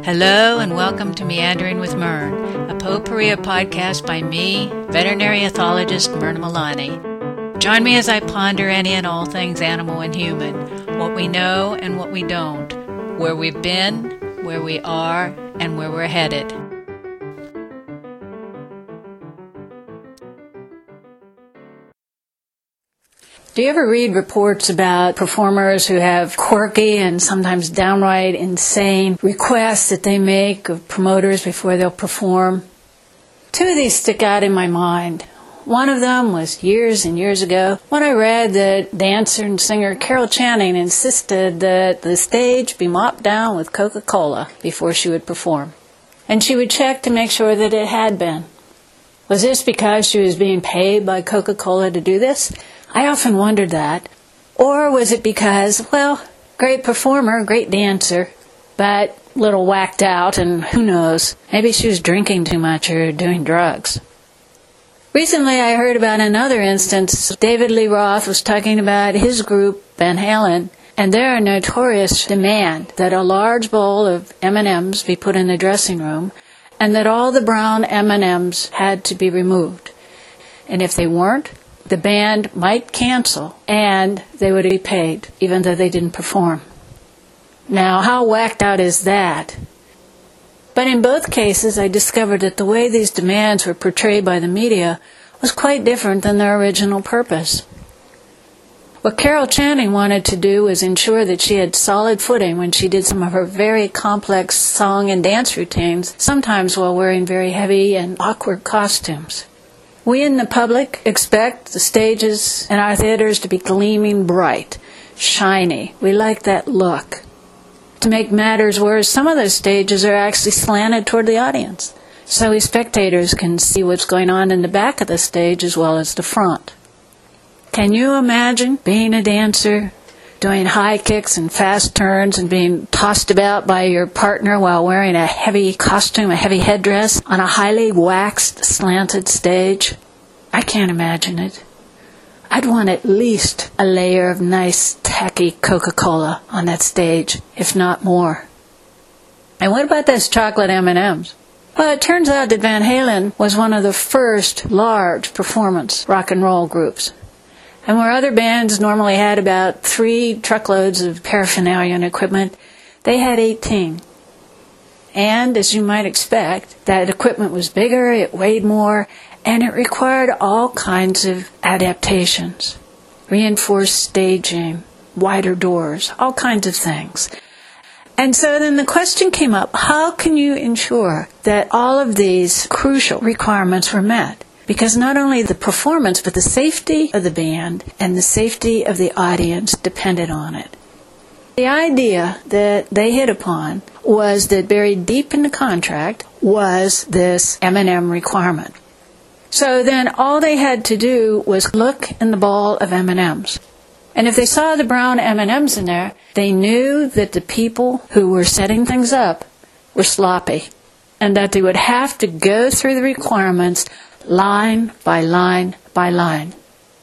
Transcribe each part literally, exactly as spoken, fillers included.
Hello and welcome to Meandering with Mern, a potpourri podcast by me, veterinary ethologist Myrna Milani. Join me as I ponder any and all things animal and human, what we know and what we don't, where we've been, where we are, and where we're headed. Do you ever read reports about performers who have quirky and sometimes downright insane requests that they make of promoters before they'll perform? Two of these stick out in my mind. One of them was years and years ago when I read that dancer and singer Carol Channing insisted that the stage be mopped down with Coca-Cola before she would perform. And she would check to make sure that it had been. Was this because she was being paid by Coca-Cola to do this? I often wondered that. Or was it because, well, great performer, great dancer, but a little whacked out, and who knows, maybe she was drinking too much or doing drugs. Recently I heard about another instance. David Lee Roth was talking about his group, Van Halen, and their notorious demand that a large bowl of M and M's be put in the dressing room, and that all the brown M and M's had to be removed. And if they weren't, the band might cancel, and they would be paid, even though they didn't perform. Now, how whacked out is that? But in both cases, I discovered that the way these demands were portrayed by the media was quite different than their original purpose. What Carol Channing wanted to do was ensure that she had solid footing when she did some of her very complex song and dance routines, sometimes while wearing very heavy and awkward costumes. We in the public expect the stages in our theaters to be gleaming bright, shiny. We like that look. To make matters worse, some of those stages are actually slanted toward the audience, so we spectators can see what's going on in the back of the stage as well as the front. Can you imagine being a dancer, doing high kicks and fast turns and being tossed about by your partner while wearing a heavy costume, a heavy headdress, on a highly waxed, slanted stage? I can't imagine it. I'd want at least a layer of nice, tacky Coca-Cola on that stage, if not more. And what about those chocolate M and M's? Well, it turns out that Van Halen was one of the first large performance rock and roll groups. And where other bands normally had about three truckloads of paraphernalia and equipment, they had eighteen. And, as you might expect, that equipment was bigger, it weighed more, and it required all kinds of adaptations. Reinforced staging, wider doors, all kinds of things. And so then the question came up, how can you ensure that all of these crucial requirements were met? Because not only the performance, but the safety of the band and the safety of the audience depended on it. The idea that they hit upon was that buried deep in the contract was this M and M requirement. So then all they had to do was look in the bowl of M and M's. And if they saw the brown M and M's in there, they knew that the people who were setting things up were sloppy, and that they would have to go through the requirements line by line by line.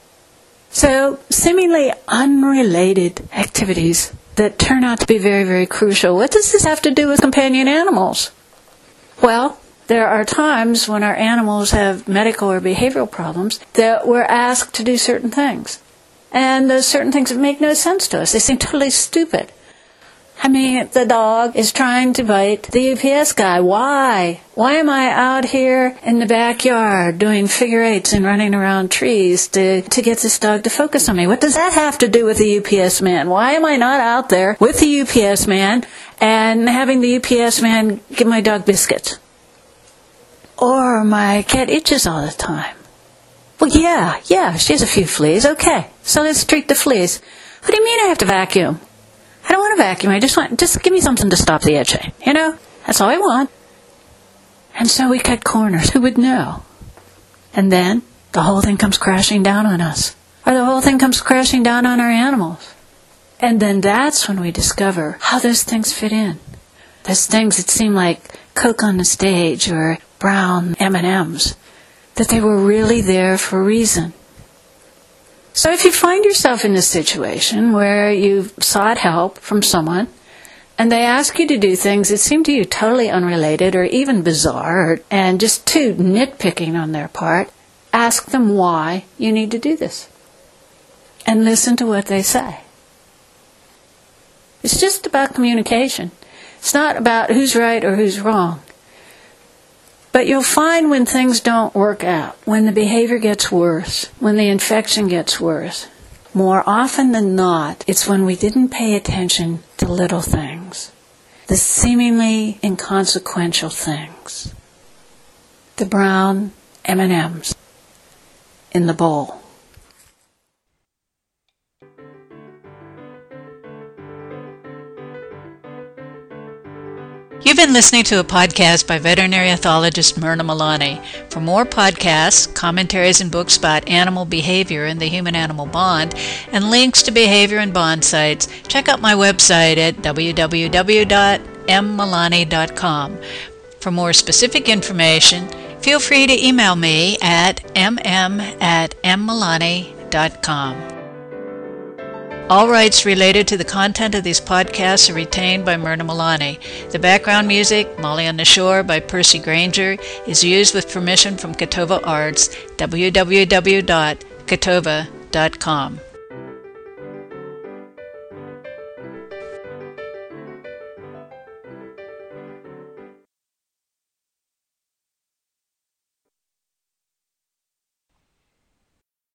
So, seemingly unrelated activities that turn out to be very, very crucial. What does this have to do with companion animals? Well, there are times when our animals have medical or behavioral problems that we're asked to do certain things. And those certain things make no sense to us. They seem totally stupid. I mean, the dog is trying to bite the U P S guy. Why? Why am I out here in the backyard doing figure eights and running around trees to, to get this dog to focus on me? What does that have to do with the U P S man? Why am I not out there with the U P S man and having the U P S man give my dog biscuits? Or my cat itches all the time. Well, yeah, yeah, she has a few fleas. Okay, so let's treat the fleas. What do you mean I have to vacuum? I don't want to vacuum. I just want, just give me something to stop the itching. You know, that's all I want. And so we cut corners. Who would know? And then the whole thing comes crashing down on us. Or the whole thing comes crashing down on our animals. And then that's when we discover how those things fit in. Those things that seem like Coke on the stage or brown M and M's. That they were really there for a reason. So if you find yourself in a situation where you've sought help from someone and they ask you to do things that seem to you totally unrelated or even bizarre and just too nitpicking on their part, ask them why you need to do this. And listen to what they say. It's just about communication. It's not about who's right or who's wrong. But you'll find when things don't work out, when the behavior gets worse, when the infection gets worse, more often than not, it's when we didn't pay attention to little things, the seemingly inconsequential things, the brown M and M's in the bowl. You've been listening to a podcast by veterinary ethologist Myrna Malani. For more podcasts, commentaries, and books about animal behavior and the human-animal bond, and links to behavior and bond sites, check out my website at w w w dot m malani dot com. For more specific information, feel free to email me at m m at m malani dot com. All rights related to the content of these podcasts are retained by Myrna Malani. The background music, Molly on the Shore by Percy Granger, is used with permission from Catova Arts, w w w dot catova dot com.